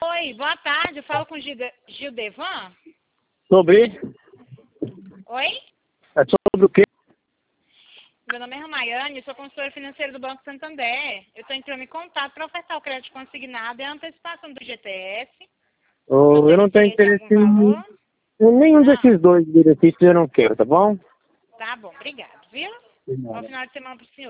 Oi, boa tarde. Eu falo com Gildevan. Sobre? Oi? É sobre o quê? Meu nome é Ramayane, sou consultora financeira do Banco Santander. Eu estou entrando em contato para ofertar o crédito consignado e a antecipação do GTS. Oh, eu não tenho Tem interesse algum valor? em nenhum Não. desses dois benefícios, eu não quero, tá bom? Tá bom, obrigado, viu? De Bom nada. final de semana pro senhor.